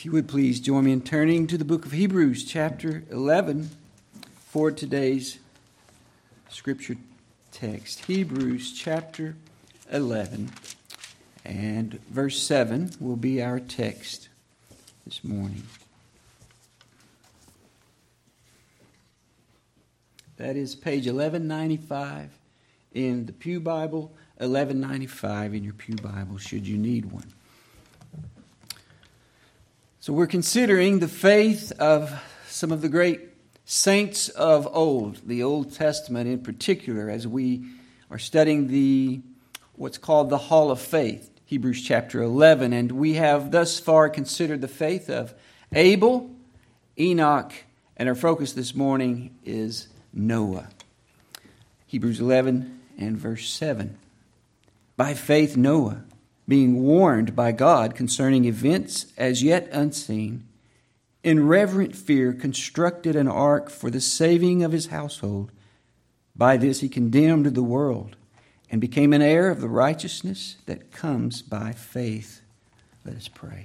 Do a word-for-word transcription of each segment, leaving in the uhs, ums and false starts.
If you would please join me in turning to the book of Hebrews, chapter eleven, for today's scripture text. Hebrews, chapter eleven, and verse seven will be our text this morning. That is page eleven ninety-five in the Pew Bible, eleven ninety-five in your Pew Bible, should you need one. So we're considering the faith of some of the great saints of old, the Old Testament in particular, as we are studying the what's called the Hall of Faith, Hebrews chapter eleven. And we have thus far considered the faith of Abel, Enoch, and our focus this morning is Noah. Hebrews eleven and verse seven. By faith Noah, being warned by God concerning events as yet unseen, in reverent fear constructed an ark for the saving of his household. By this he condemned the world and became an heir of the righteousness that comes by faith. Let us pray.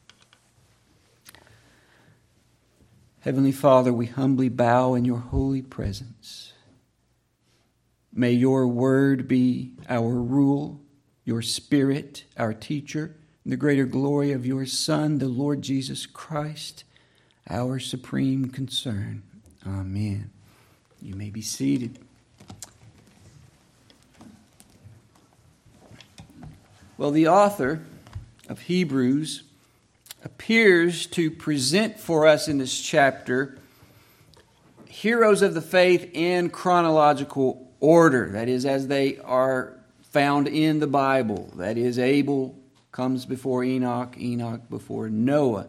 Heavenly Father, we humbly bow in your holy presence. May your word be our rule, your Spirit, our teacher, and the greater glory of your Son, the Lord Jesus Christ, our supreme concern. Amen. You may be seated. Well, the author of Hebrews appears to present for us in this chapter heroes of the faith in chronological order. That is, as they are found in the Bible. That is, Abel comes before Enoch, Enoch before Noah.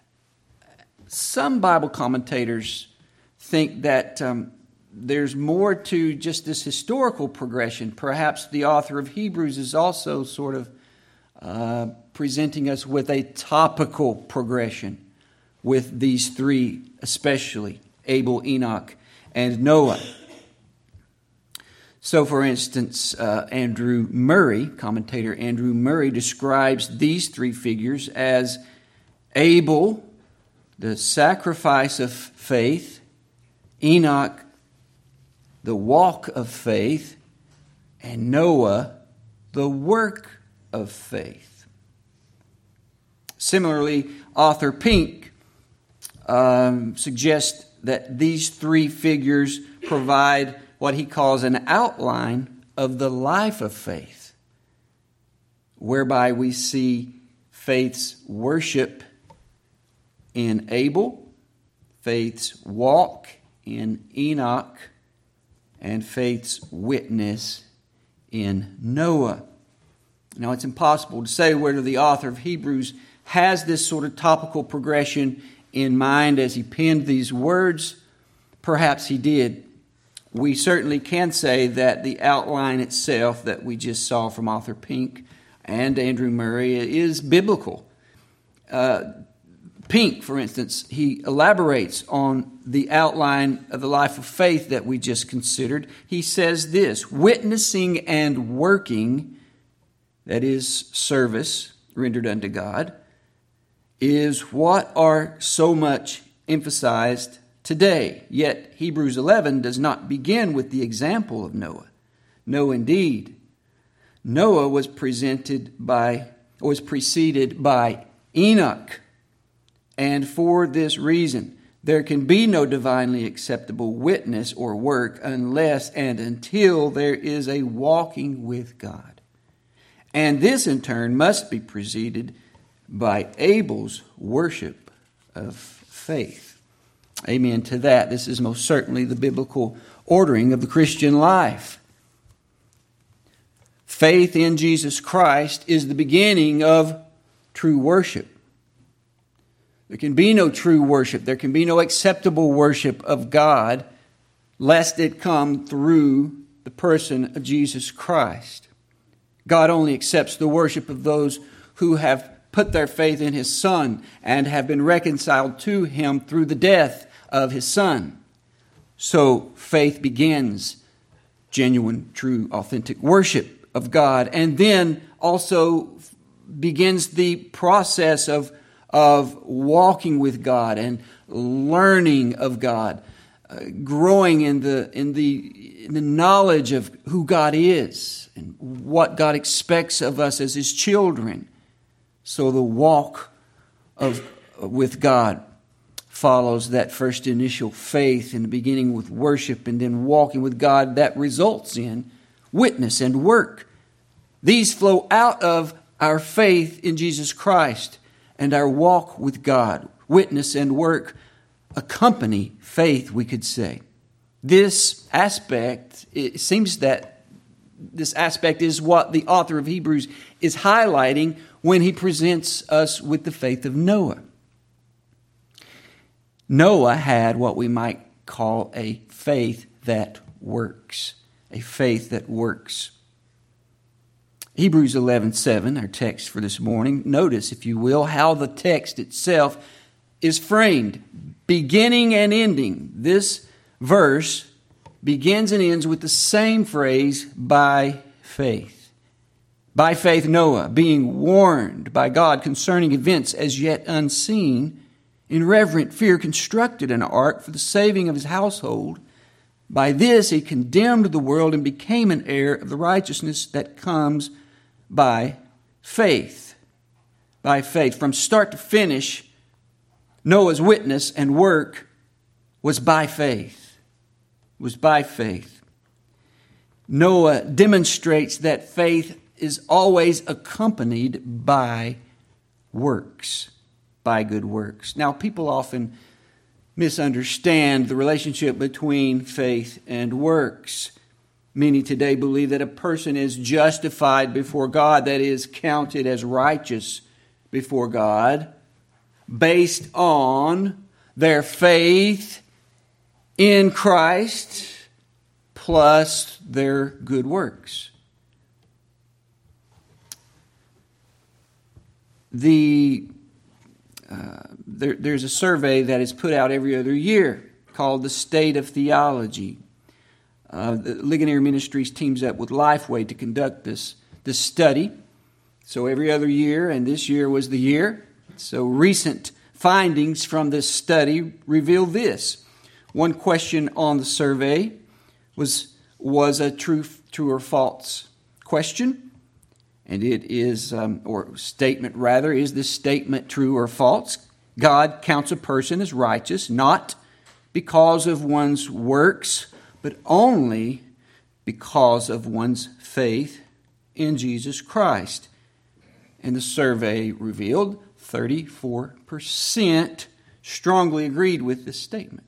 Some Bible commentators think that um, there's more to just this historical progression. Perhaps the author of Hebrews is also sort of uh, presenting us with a topical progression with these three, especially Abel, Enoch, and Noah. So, for instance, uh, Andrew Murray, commentator Andrew Murray, describes these three figures as Abel, the sacrifice of faith, Enoch, the walk of faith, and Noah, the work of faith. Similarly, author Pink um, suggests that these three figures provide what he calls an outline of the life of faith, whereby we see faith's worship in Abel, faith's walk in Enoch, and faith's witness in Noah. Now, it's impossible to say whether the author of Hebrews has this sort of topical progression in mind as he penned these words. Perhaps he did. We certainly can say that the outline itself that we just saw from author Pink and Andrew Murray is biblical. Uh, Pink, for instance, he elaborates on the outline of the life of faith that we just considered. He says this: witnessing and working, that is service rendered unto God, is what are so much emphasized today. Yet Hebrews eleven does not begin with the example of Noah. No, indeed. Noah was presented by, was preceded by Enoch. And for this reason, there can be no divinely acceptable witness or work unless and until there is a walking with God. And this in turn must be preceded by Abel's worship of faith. Amen to that. This is most certainly the biblical ordering of the Christian life. Faith in Jesus Christ is the beginning of true worship. There can be no true worship. There can be no acceptable worship of God lest it come through the person of Jesus Christ. God only accepts the worship of those who have put their faith in His Son and have been reconciled to Him through the death of His Son. So faith begins genuine, true, authentic worship of God, and then also begins the process of of walking with God and learning of God, uh, growing in the in the in the knowledge of who God is and what God expects of us as His children. So the walk of with God follows that first initial faith in the beginning with worship, and then walking with God that results in witness and work. These flow out of our faith in Jesus Christ and our walk with God. Witness and work accompany faith, we could say. This aspect, it seems that this aspect is what the author of Hebrews is highlighting when he presents us with the faith of Noah. Noah had what we might call a faith that works. A faith that works. Hebrews eleven seven, our text for this morning. Notice, if you will, how the text itself is framed. Beginning and ending. This verse begins and ends with the same phrase, by faith. By faith Noah, being warned by God concerning events as yet unseen, in reverent fear constructed an ark for the saving of his household. By this he condemned the world and became an heir of the righteousness that comes by faith. By faith. From start to finish, Noah's witness and work was by faith. Was by faith. Noah demonstrates that faith is always accompanied by works. By good works. Now, people often misunderstand the relationship between faith and works. Many today believe that a person is justified before God, that is, counted as righteous before God, based on their faith in Christ plus their good works. The Uh, there, there's a survey that is put out every other year called the State of Theology. Uh, the Ligonier Ministries teams up with Lifeway to conduct this, this study. So every other year, and this year was the year. So recent findings from this study reveal this. One question on the survey was, was a true, true or false question. And it is, um, or statement rather, is this statement true or false? God counts a person as righteous, not because of one's works, but only because of one's faith in Jesus Christ. And the survey revealed thirty-four percent strongly agreed with this statement.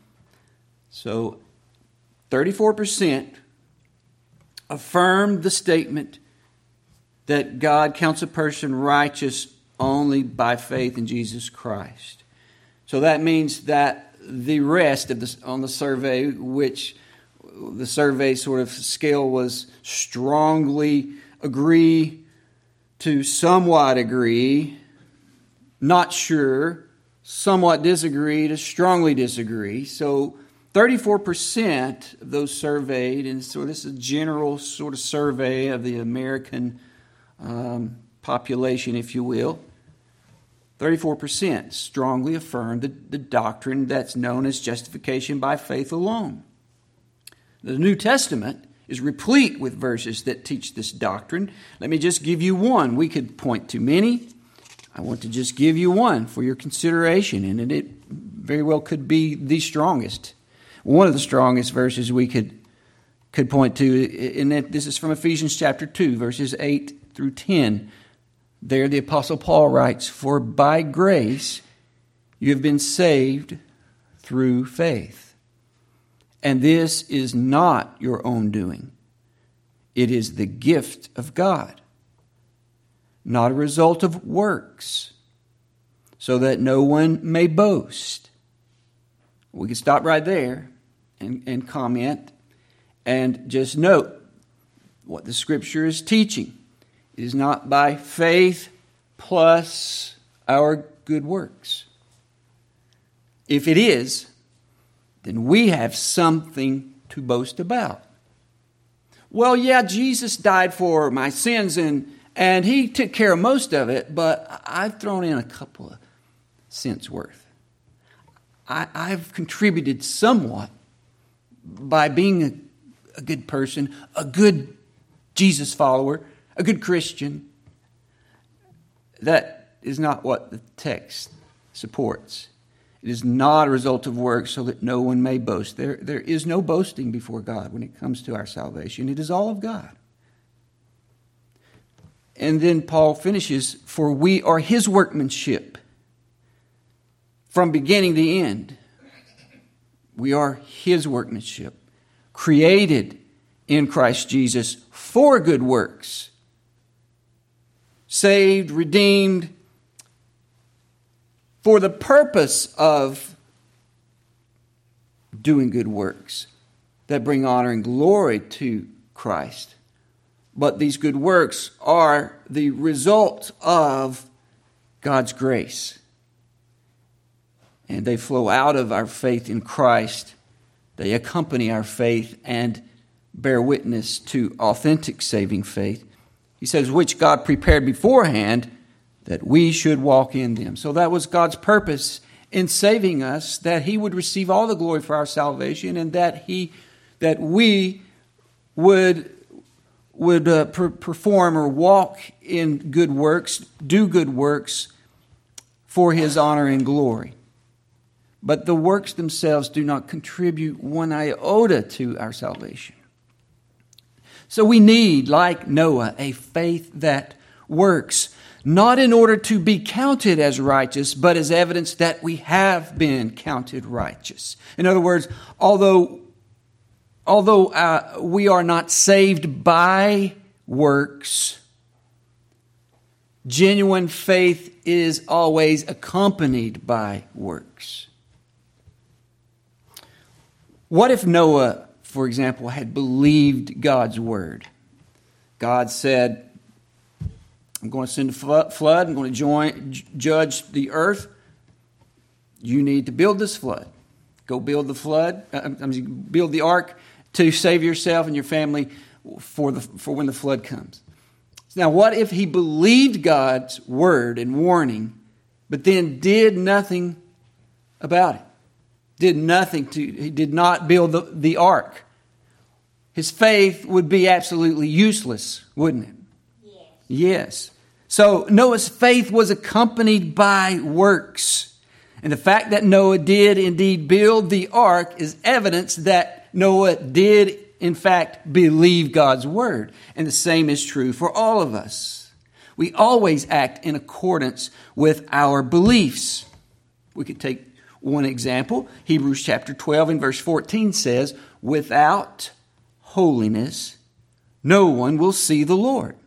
So thirty-four percent affirmed the statement that God counts a person righteous only by faith in Jesus Christ. So that means that the rest of the, on the survey, which the survey sort of scale was strongly agree to somewhat agree, not sure, somewhat disagree to strongly disagree. So thirty-four percent of those surveyed, and so this is a general sort of survey of the American Um, population, if you will, thirty-four percent strongly affirm the, the doctrine that's known as justification by faith alone. The New Testament is replete with verses that teach this doctrine. Let me just give you one. We could point to many. I want to just give you one for your consideration, and it very well could be the strongest. One of the strongest verses we could could point to, and that this is from Ephesians chapter two, verses eight through ten. There the Apostle Paul writes, "For by grace you have been saved through faith. And this is not your own doing. It is the gift of God, not a result of works, so that no one may boast." We can stop right there and, and comment and just note what the Scripture is teaching. It is not by faith plus our good works. If it is, then we have something to boast about. Well, yeah, Jesus died for my sins and, and He took care of most of it, but I've thrown in a couple of cents worth. I, I've contributed somewhat by being a, a good person, a good Jesus follower, a good Christian. That is not what the text supports. It is not a result of works so that no one may boast. There, there is no boasting before God when it comes to our salvation. It is all of God. And then Paul finishes, for we are his workmanship from beginning to end. We are his workmanship, created in Christ Jesus for good works, saved, redeemed, for the purpose of doing good works that bring honor and glory to Christ. But these good works are the result of God's grace. And they flow out of our faith in Christ. They accompany our faith and bear witness to authentic saving faith. He says, which God prepared beforehand that we should walk in them. So that was God's purpose in saving us, that he would receive all the glory for our salvation, and that he, that we would, would uh, per- perform or walk in good works, do good works for his honor and glory. But the works themselves do not contribute one iota to our salvation. So we need, like Noah, a faith that works, not in order to be counted as righteous, but as evidence that we have been counted righteous. In other words, although, although uh, we are not saved by works, genuine faith is always accompanied by works. What if Noah, for example, had believed God's word? God said, I'm going to send a flood. I'm going to join, judge the earth. You need to build this flood. Go build the flood. I mean, build the ark to save yourself and your family for the for when the flood comes. Now, what if he believed God's word and warning, but then did nothing about it? Did nothing to. He did not build the, the ark. His faith would be absolutely useless, wouldn't it? Yes. So Noah's faith was accompanied by works. And the fact that Noah did indeed build the ark is evidence that Noah did in fact believe God's word. And the same is true for all of us. We always act in accordance with our beliefs. We could take one example. Hebrews chapter twelve and verse fourteen says, without holiness, no one will see the Lord.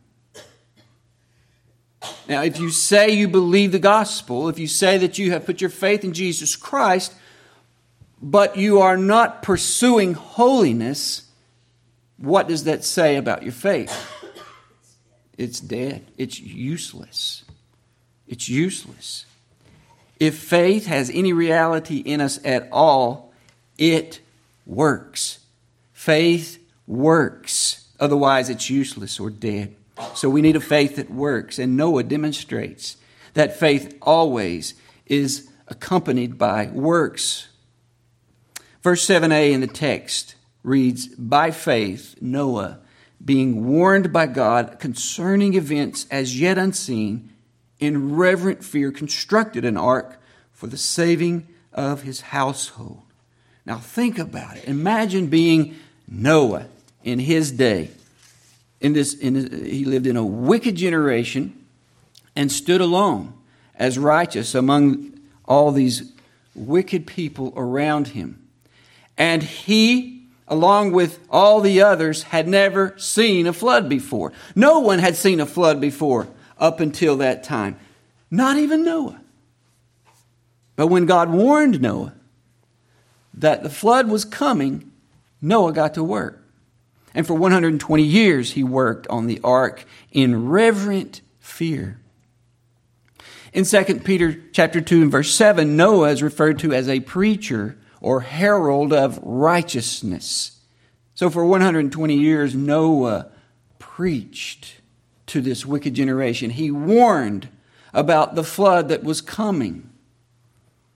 Now, if you say you believe the gospel, if you say that you have put your faith in Jesus Christ, but you are not pursuing holiness, what does that say about your faith? It's dead. It's useless. It's useless. If faith has any reality in us at all, it works. Faith works. Otherwise, it's useless or dead. So we need a faith that works. And Noah demonstrates that faith always is accompanied by works. Verse seven a in the text reads, by faith, Noah, being warned by God concerning events as yet unseen, in reverent fear constructed an ark for the saving of his household. Now think about it. Imagine being Noah in his day. In this, in his, he lived in a wicked generation and stood alone as righteous among all these wicked people around him. And he, along with all the others, had never seen a flood before. No one had seen a flood before up until that time. Not even Noah. But when God warned Noah that the flood was coming, Noah got to work. And for one hundred twenty years, he worked on the ark in reverent fear. In Second Peter chapter two and verse seven, Noah is referred to as a preacher or herald of righteousness. So for one hundred twenty years, Noah preached to this wicked generation. He warned about the flood that was coming.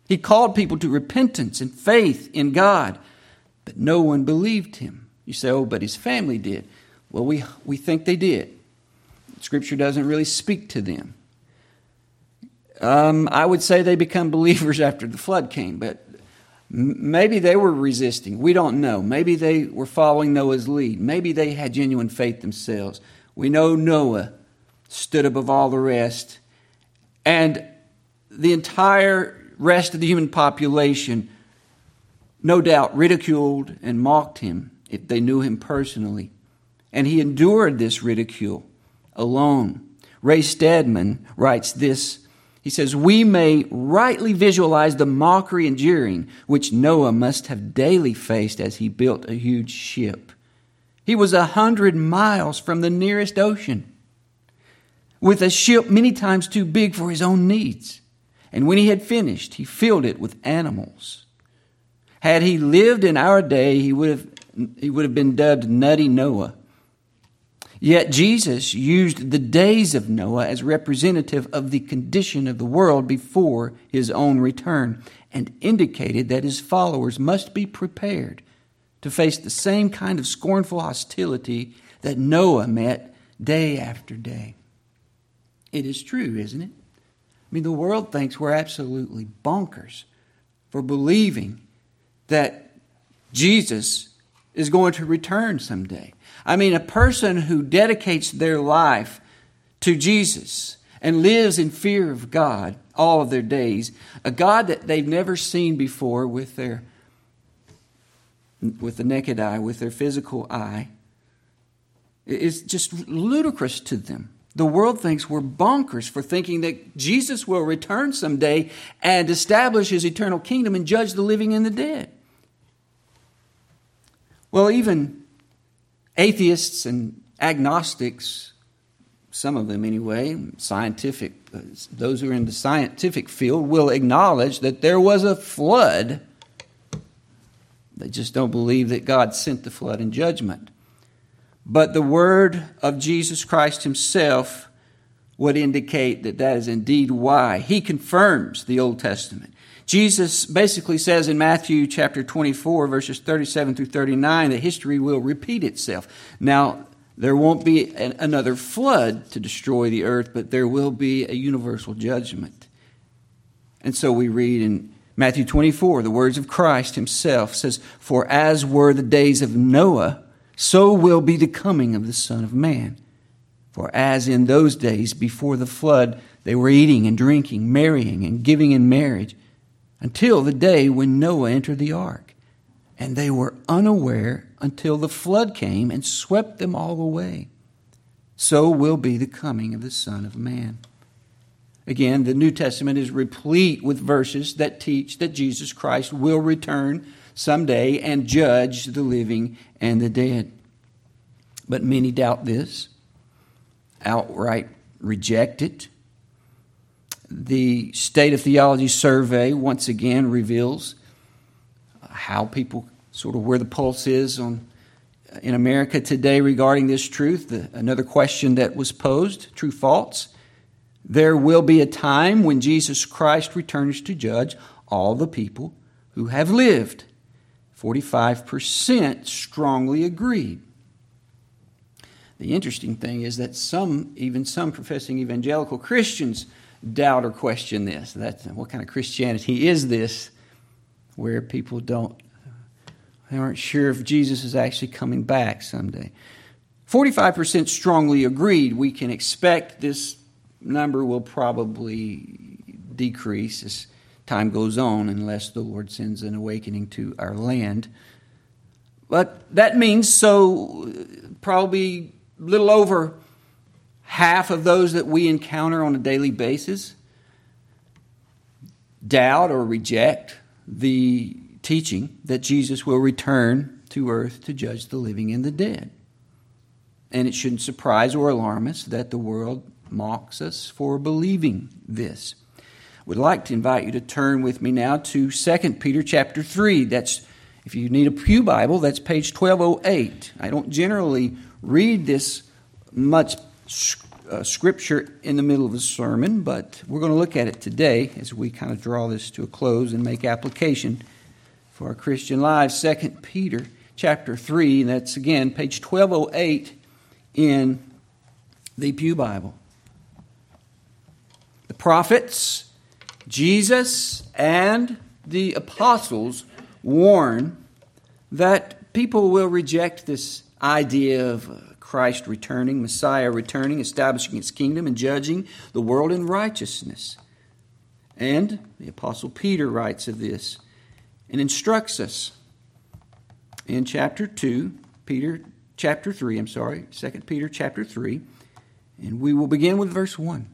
He called people to repentance and faith in God, but no one believed him. You say, oh, but his family did. Well, we, we think they did. Scripture doesn't really speak to them. Um, I would say they become believers after the flood came, but maybe they were resisting. We don't know. Maybe they were following Noah's lead. Maybe they had genuine faith themselves. We know Noah stood above all the rest, and the entire rest of the human population no doubt ridiculed and mocked him if they knew him personally. And he endured this ridicule alone. Ray Stedman writes this. He says, we may rightly visualize the mockery and jeering which Noah must have daily faced as he built a huge ship. He was a hundred miles from the nearest ocean, with a ship many times too big for his own needs. And when he had finished, he filled it with animals. Had he lived in our day, he would have, he would have been dubbed Nutty Noah. Yet Jesus used the days of Noah as representative of the condition of the world before his own return, and indicated that his followers must be prepared to face the same kind of scornful hostility that Noah met day after day. It is true, isn't it? I mean, the world thinks we're absolutely bonkers for believing that Jesus is going to return someday. I mean, a person who dedicates their life to Jesus and lives in fear of God all of their days, a God that they've never seen before with their with the naked eye, with their physical eye, is just ludicrous to them. The world thinks we're bonkers for thinking that Jesus will return someday and establish his eternal kingdom and judge the living and the dead. Well, even atheists and agnostics, some of them anyway, scientific, those who are in the scientific field will acknowledge that there was a flood. They just don't believe that God sent the flood in judgment. But the word of Jesus Christ himself would indicate that that is indeed why. He confirms the Old Testament. Jesus basically says in Matthew chapter twenty-four, verses thirty-seven through thirty-nine, that history will repeat itself. Now, there won't be an, another flood to destroy the earth, but there will be a universal judgment. And so we read in Matthew twenty-four, the words of Christ himself says, for as were the days of Noah, so will be the coming of the Son of Man. For as in those days before the flood, they were eating and drinking, marrying and giving in marriage, until the day when Noah entered the ark. And they were unaware until the flood came and swept them all away. So will be the coming of the Son of Man. Again, the New Testament is replete with verses that teach that Jesus Christ will return someday and judge the living and the dead. But many doubt this, outright reject it. The State of Theology survey once again reveals how people, sort of where the pulse is on in America today regarding this truth. The, another question that was posed, true, false. There will be a time when Jesus Christ returns to judge all the people who have lived. forty-five percent strongly agreed. The interesting thing is that some, even some professing evangelical Christians, doubt or question this. That's, what kind of Christianity is this, where people don't, they aren't sure if Jesus is actually coming back someday. forty-five percent strongly agreed. We can expect this number will probably decrease as time goes on, unless the Lord sends an awakening to our land. But that means so probably a little over half of those that we encounter on a daily basis doubt or reject the teaching that Jesus will return to earth to judge the living and the dead. And it shouldn't surprise or alarm us that the world mocks us for believing this. Would like to invite you to turn with me now to Second Peter chapter three. That's, if you need a pew Bible, that's page twelve oh eight. I don't generally read this much uh, scripture in the middle of a sermon, but we're going to look at it today as we kind of draw this to a close and make application for our Christian lives. Second Peter chapter three, and that's again page twelve oh eight in the Pew Bible. The prophets, Jesus, and the apostles warn that people will reject this idea of Christ returning, Messiah returning, establishing His kingdom, and judging the world in righteousness. And the Apostle Peter writes of this and instructs us in chapter two, Peter chapter three, I'm sorry, Second Peter chapter three, and we will begin with verse one.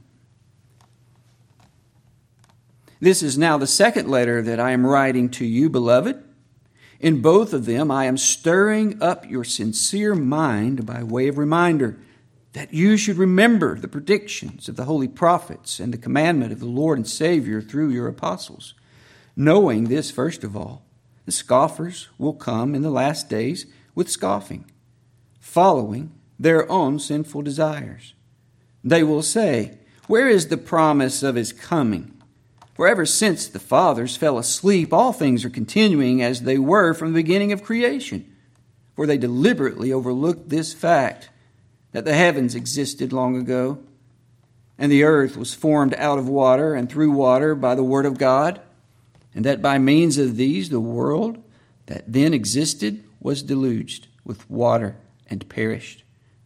This is now the second letter that I am writing to you, beloved. In both of them I am stirring up your sincere mind by way of reminder that you should remember the predictions of the holy prophets and the commandment of the Lord and Savior through your apostles. Knowing this, first of all, the scoffers will come in the last days with scoffing, following their own sinful desires. They will say, "Where is the promise of His coming? For ever since the fathers fell asleep, all things are continuing as they were from the beginning of creation. For they deliberately overlooked this fact, that the heavens existed long ago, and the earth was formed out of water and through water by the word of God, and that by means of these the world that then existed was deluged with water and perished.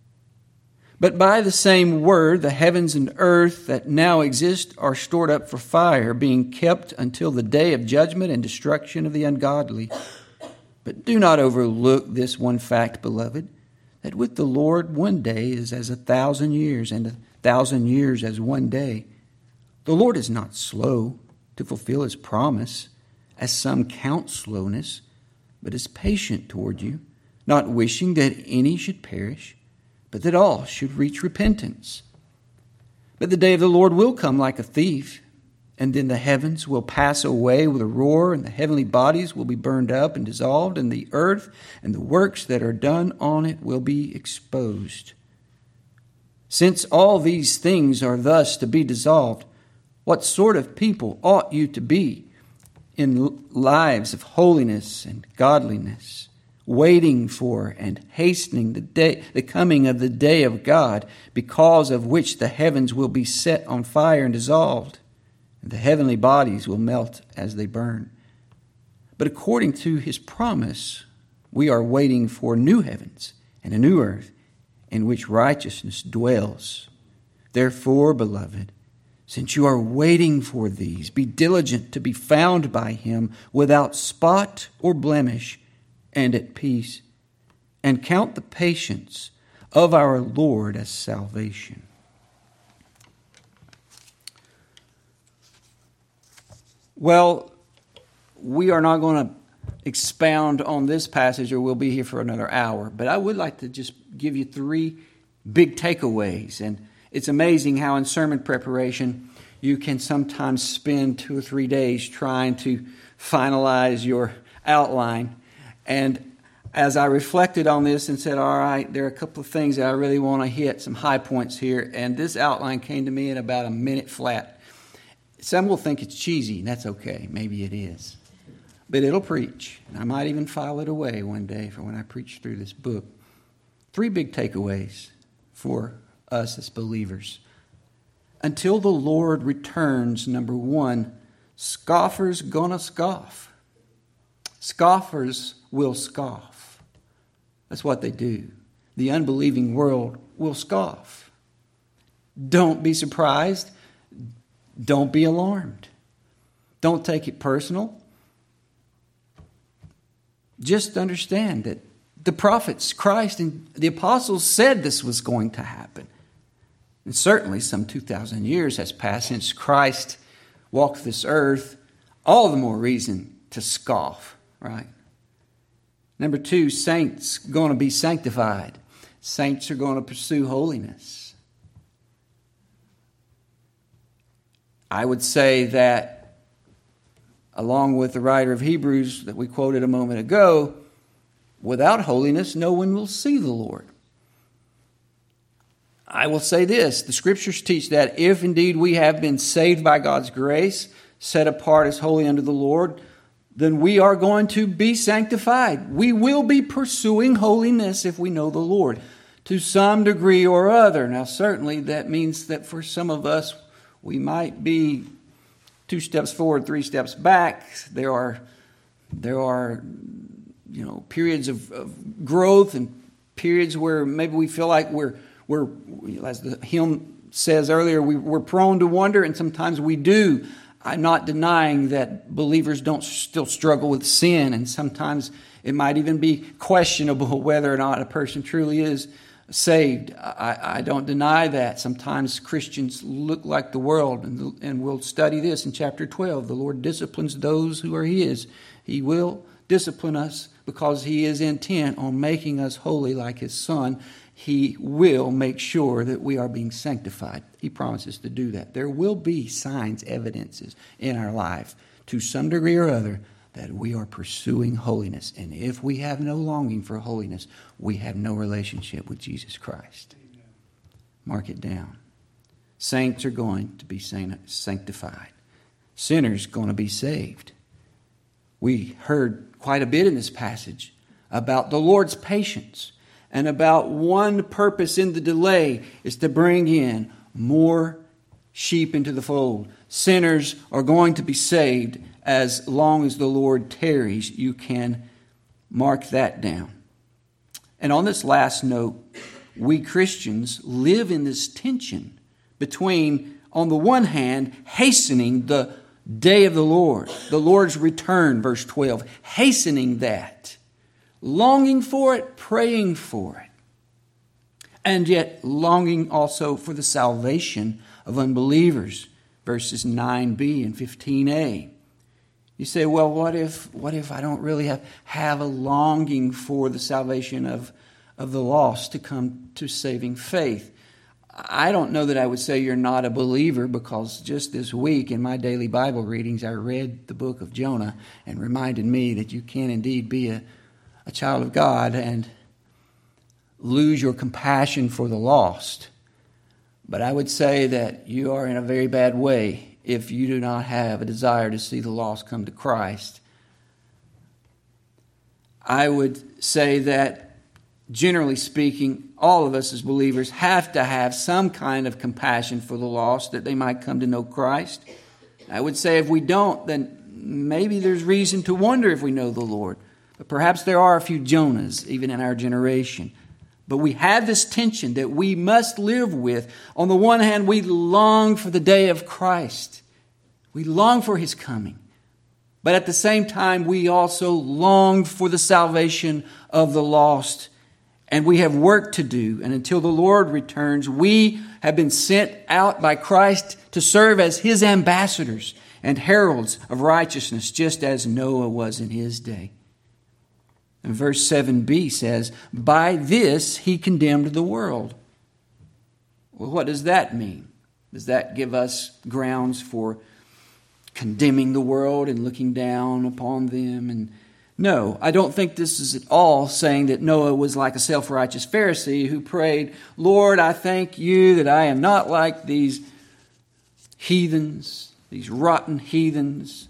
But by the same word, the heavens and earth that now exist are stored up for fire, being kept until the day of judgment and destruction of the ungodly. But do not overlook this one fact, beloved, that with the Lord one day is as a thousand years, and a thousand years as one day. The Lord is not slow to fulfill His promise, as some count slowness, but is patient toward you, not wishing that any should perish, but that all should reach repentance. But the day of the Lord will come like a thief, and then the heavens will pass away with a roar, and the heavenly bodies will be burned up and dissolved, and the earth and the works that are done on it will be exposed. Since all these things are thus to be dissolved, what sort of people ought you to be in lives of holiness and godliness, waiting for and hastening the day, the coming of the day of God, because of which the heavens will be set on fire and dissolved, and the heavenly bodies will melt as they burn. But according to His promise, we are waiting for new heavens and a new earth in which righteousness dwells. Therefore, beloved, since you are waiting for these, be diligent to be found by Him without spot or blemish, and at peace, and count the patience of our Lord as salvation. Well, we are not going to expound on this passage, or we'll be here for another hour, but I would like to just give you three big takeaways. And it's amazing how in sermon preparation you can sometimes spend two or three days trying to finalize your outline. And as I reflected on this and said, all right, there are a couple of things that I really want to hit, some high points here. And this outline came to me in about a minute flat. Some will think it's cheesy, and that's okay. Maybe it is. But it'll preach. And I might even file it away one day for when I preach through this book. Three big takeaways for us as believers. Until the Lord returns, number one, scoffers gonna scoff. Scoffers will scoff. That's what they do. The unbelieving world will scoff. Don't be surprised. Don't be alarmed. Don't take it personal. Just understand that the prophets, Christ, and the apostles said this was going to happen. And certainly some two thousand years has passed since Christ walked this earth. All the more reason to scoff, right? Number two, saints going to be sanctified. Saints are going to pursue holiness. I would say that, along with the writer of Hebrews that we quoted a moment ago, without holiness, no one will see the Lord. I will say this, the Scriptures teach that if indeed we have been saved by God's grace, set apart as holy unto the Lord, then we are going to be sanctified. We will be pursuing holiness if we know the Lord to some degree or other. Now, certainly that means that for some of us, we might be two steps forward, three steps back. There are, there are, you know, periods of, of growth and periods where maybe we feel like we're, we're, as the hymn says earlier, we, we're prone to wonder, and sometimes we do. I'm not denying that believers don't still struggle with sin, and sometimes it might even be questionable whether or not a person truly is saved. I, I don't deny that. Sometimes Christians look like the world, and, and we'll study this in chapter twelve. The Lord disciplines those who are His. He will discipline us because He is intent on making us holy like His Son. He will make sure that we are being sanctified. He promises to do that. There will be signs, evidences in our life to some degree or other that we are pursuing holiness. And if we have no longing for holiness, we have no relationship with Jesus Christ. Amen. Mark it down. Saints are going to be sanctified. Sinners are going to be saved. We heard quite a bit in this passage about the Lord's patience. And about one purpose in the delay is to bring in more sheep into the fold. Sinners are going to be saved as long as the Lord tarries. You can mark that down. And on this last note, we Christians live in this tension between, on the one hand, hastening the day of the Lord, the Lord's return, verse twelve, hastening that. Longing for it, praying for it. And yet longing also for the salvation of unbelievers. Verses nine b and fifteen a. You say, well, what if what if I don't really have, have a longing for the salvation of, of the lost to come to saving faith? I don't know that I would say you're not a believer, because just this week in my daily Bible readings, I read the book of Jonah and reminded me that you can indeed be a a child of God and lose your compassion for the lost. But I would say that you are in a very bad way if you do not have a desire to see the lost come to Christ. I would say that, generally speaking, all of us as believers have to have some kind of compassion for the lost, that they might come to know Christ. I would say if we don't, then maybe there's reason to wonder if we know the Lord. But perhaps there are a few Jonahs even in our generation. But we have this tension that we must live with. On the one hand, we long for the day of Christ. We long for His coming. But at the same time, we also long for the salvation of the lost. And we have work to do. And until the Lord returns, we have been sent out by Christ to serve as His ambassadors and heralds of righteousness, just as Noah was in his day. And verse seven b says, by this He condemned the world. Well, what does that mean? Does that give us grounds for condemning the world and looking down upon them? And no, I don't think this is at all saying that Noah was like a self-righteous Pharisee who prayed, Lord, I thank you that I am not like these heathens, these rotten heathens.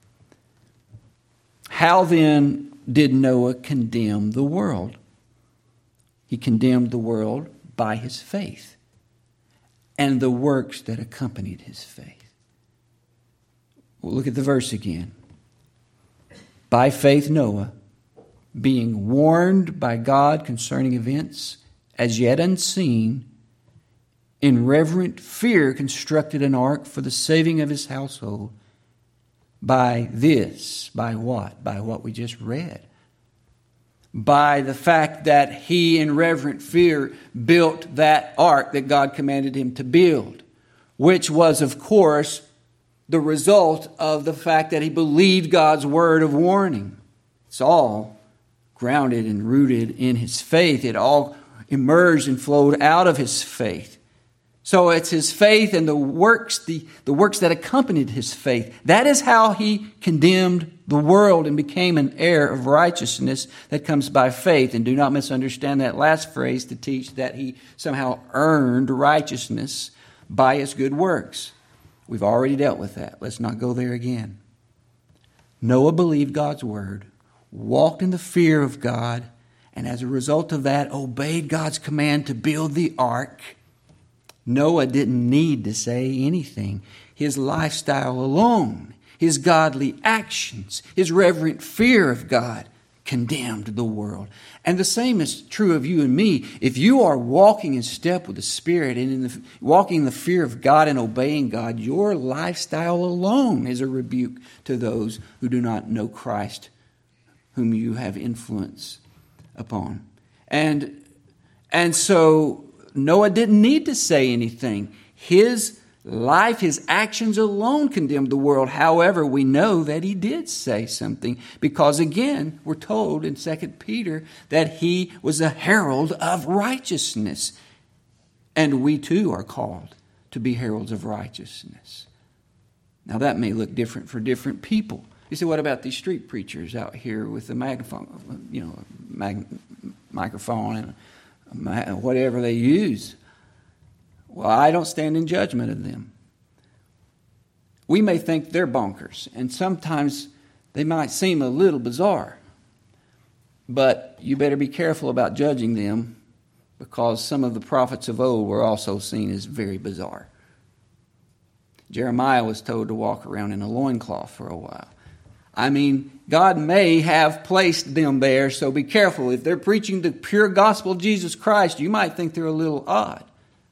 How then did Noah condemn the world? He condemned the world by his faith and the works that accompanied his faith. Well, look at the verse again. By faith Noah, being warned by God concerning events as yet unseen, in reverent fear constructed an ark for the saving of his household. By this, by what? By what we just read. By the fact that he, in reverent fear, built that ark that God commanded him to build, which was, of course, the result of the fact that he believed God's word of warning. It's all grounded and rooted in his faith. It all emerged and flowed out of his faith. So it's his faith and the works, the, the works that accompanied his faith. That is how he condemned the world and became an heir of righteousness that comes by faith. And do not misunderstand that last phrase to teach that he somehow earned righteousness by his good works. We've already dealt with that. Let's not go there again. Noah believed God's word, walked in the fear of God, and as a result of that, obeyed God's command to build the ark. Noah didn't need to say anything. His lifestyle alone, his godly actions, his reverent fear of God condemned the world. And the same is true of you and me. If you are walking in step with the Spirit and in the, walking in the fear of God and obeying God, your lifestyle alone is a rebuke to those who do not know Christ, whom you have influence upon. And, and so Noah didn't need to say anything. His life, his actions alone condemned the world. However, we know that he did say something because, again, we're told in Second Peter that he was a herald of righteousness. And we too are called to be heralds of righteousness. Now, that may look different for different people. You say, what about these street preachers out here with the microphone, you know, mag- microphone and whatever they use? Well, I don't stand in judgment of them. We may think they're bonkers, and sometimes they might seem a little bizarre. But you better be careful about judging them, because some of the prophets of old were also seen as very bizarre. Jeremiah was told to walk around in a loincloth for a while. I mean, God may have placed them there, so be careful. If they're preaching the pure gospel of Jesus Christ, you might think they're a little odd.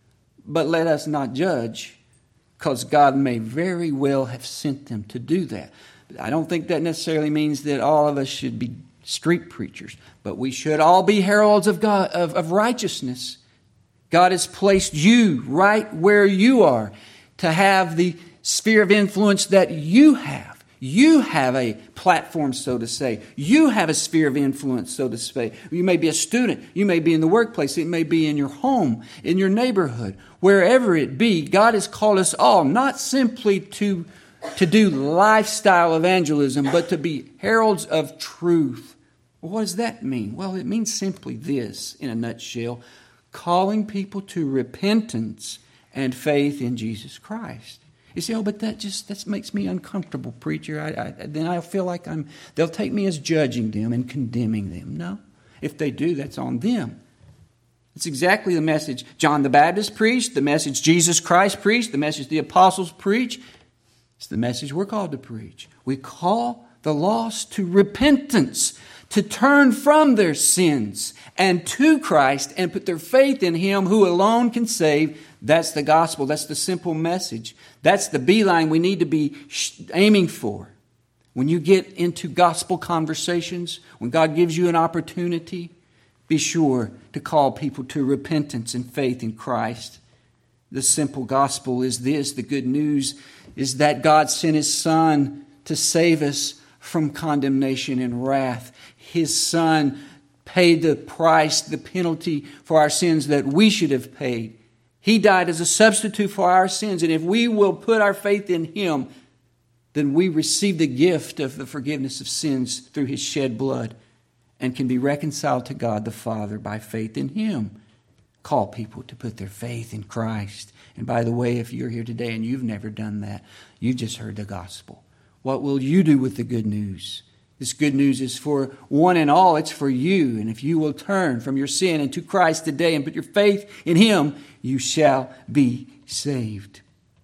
But let us not judge, because God may very well have sent them to do that. I don't think that necessarily means that all of us should be street preachers, but we should all be heralds of God, of, of righteousness. God has placed you right where you are to have the sphere of influence that you have. You have a platform, so to say. You have a sphere of influence, so to say. You may be a student. You may be in the workplace. It may be in your home, in your neighborhood. Wherever it be, God has called us all not simply to, to do lifestyle evangelism, but to be heralds of truth. Well, what does that mean? Well, it means simply this, in a nutshell, calling people to repentance and faith in Jesus Christ. You say, oh, but that just that makes me uncomfortable, preacher. I, I, then I feel like I'm. They'll take me as judging them and condemning them. No, if they do, that's on them. It's exactly the message John the Baptist preached, the message Jesus Christ preached, the message the apostles preach. It's the message we're called to preach. We call the lost to repentance, to turn from their sins and to Christ and put their faith in Him who alone can save. That's the gospel. That's the simple message. That's the beeline we need to be aiming for. When you get into gospel conversations, when God gives you an opportunity, be sure to call people to repentance and faith in Christ. The simple gospel is this. The good news is that God sent His Son to save us from condemnation and wrath. His Son paid the price, the penalty for our sins that we should have paid. He died as a substitute for our sins. And if we will put our faith in Him, then we receive the gift of the forgiveness of sins through His shed blood and can be reconciled to God the Father by faith in Him. Call people to put their faith in Christ. And by the way, if you're here today and you've never done that, you've just heard the gospel. What will you do with the good news? This good news is for one and all. It's for you. And if you will turn from your sin and to Christ today and put your faith in Him, you shall be saved.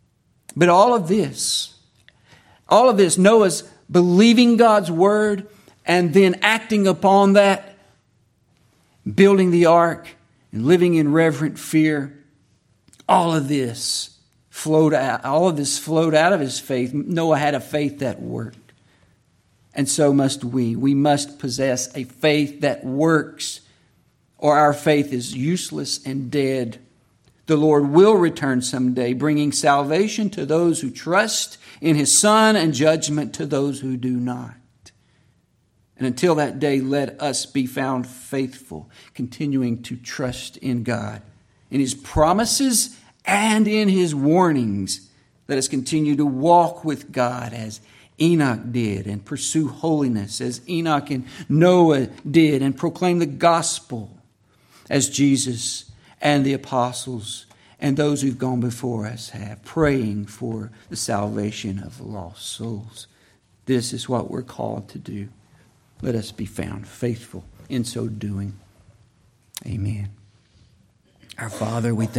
But all of this, all of this, Noah's believing God's word and then acting upon that, building the ark and living in reverent fear, all of this flowed out, all of this flowed out of his faith. Noah had a faith that worked. And so must we. We must possess a faith that works, or our faith is useless and dead. The Lord will return someday, bringing salvation to those who trust in His Son and judgment to those who do not. And until that day, let us be found faithful, continuing to trust in God, in His promises and in His warnings. Let us continue to walk with God as Enoch did, and pursue holiness as Enoch and Noah did, and proclaim the gospel as Jesus and the apostles and those who've gone before us have, praying for the salvation of lost souls. This is what we're called to do. Let us be found faithful in so doing. Amen. Our Father, we thank